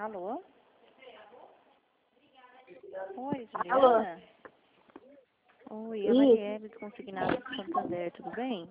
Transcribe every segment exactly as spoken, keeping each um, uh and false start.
Alô? Oi, Alô? Juliana? Oi, é a Marielle do Consignado de Santander, tudo bem?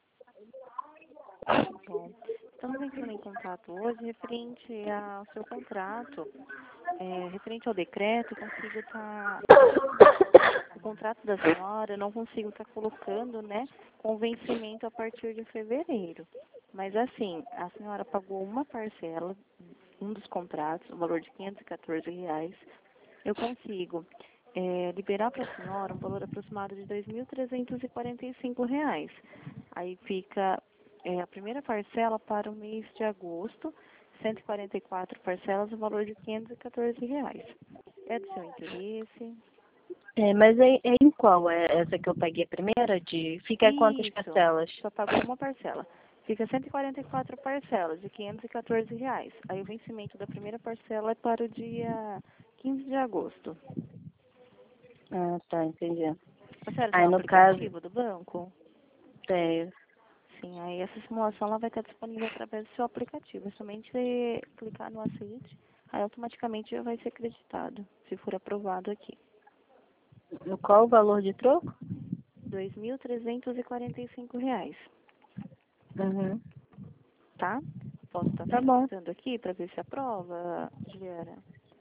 Bom, estamos entrando em contato hoje referente ao seu contrato. É, referente ao decreto, eu consigo estar... O contrato da senhora, eu não consigo estar colocando, né, com vencimento a partir de fevereiro. Mas assim, a senhora pagou uma parcela, um dos contratos, o valor de quinhentos e quatorze reais. Eu consigo é, liberar para a senhora um valor aproximado de dois mil trezentos e quarenta e cinco reais. Aí fica é, a primeira parcela para o mês de agosto, cento e quarenta e quatro parcelas, o valor de quinhentos e quatorze reais. É do seu interesse? É, mas é, é em qual? É essa que eu paguei a primeira? De... Fica quantas Isso, parcelas? só pagou uma parcela. Fica cento e quarenta e quatro parcelas de quinhentos e quatorze reais. Aí o vencimento da primeira parcela é para o dia quinze de agosto. Ah, tá, entendi. A senhora tem Aí um no caso, aplicativo do banco? tem. Sim, aí essa simulação ela vai estar disponível através do seu aplicativo. É somente você clicar no aceite, aí automaticamente já vai ser acreditado, se for aprovado aqui. No qual o valor de troco? dois mil trezentos e quarenta e cinco reais, Uhum. tá? Posso estar Tá bom. finalizando aqui para ver se aprova, Juliana?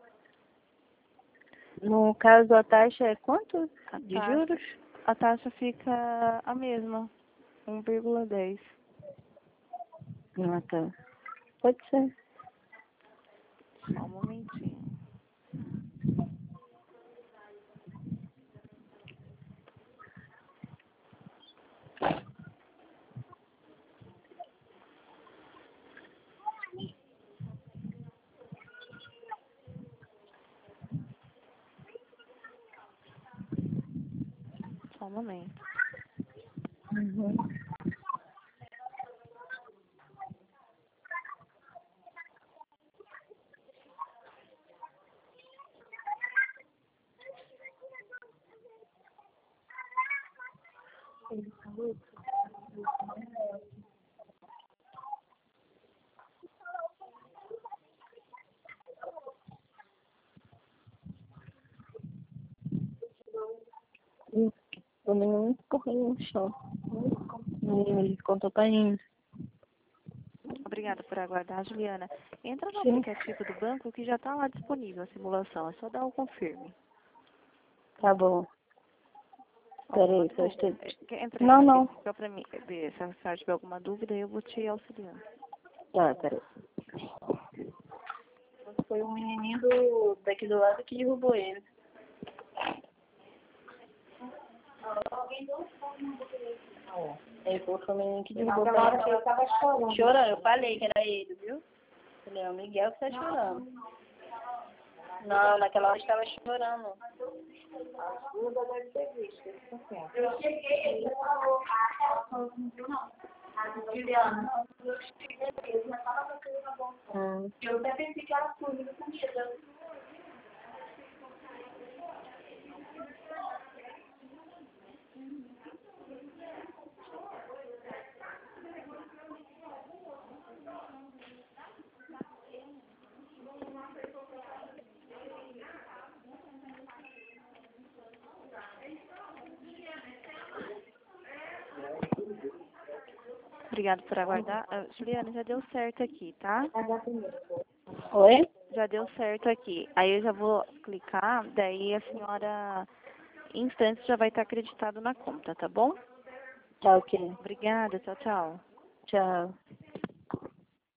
No caso, a taxa é quanto A de taxa, juros? a taxa fica a mesma, um vírgula dez. Ah, tá. Pode ser. Só um momentinho. Só um momento. Uhum. O menino correndo no chão. Ele contou pra mim. Obrigada por aguardar, Juliana. Entra no Sim. aplicativo do banco que já está lá disponível a simulação. É só dar o confirme. Tá bom. Alguma Peraí, só estou... dúvida? É, Entra aí Não, não. rapidinho, só para mim ver se a senhora tiver alguma dúvida, eu vou te auxiliando. Tá, peraí. Foi um menininho do, daqui do lado que derrubou ele. Ele falou que foi o menino que derrubou ele. Eu tava chorando. Chorando, eu falei que era ele, viu? Falei, é o Miguel que tá chorando. Não, naquela hora estava chorando. Eu cheguei, ele falou, ela falou que não viu não. A Juliana, eu cheguei, ele já tava com aquilo na boca. Hum. Eu até pensei que era comida, comida. Obrigada por aguardar. Ah, Juliana, já deu certo aqui, tá? Oi? Já deu certo aqui. Aí eu já vou clicar, daí a senhora, em instantes, já vai estar acreditado na conta, tá bom? Tá, ok. Obrigada, tchau, tchau. Tchau.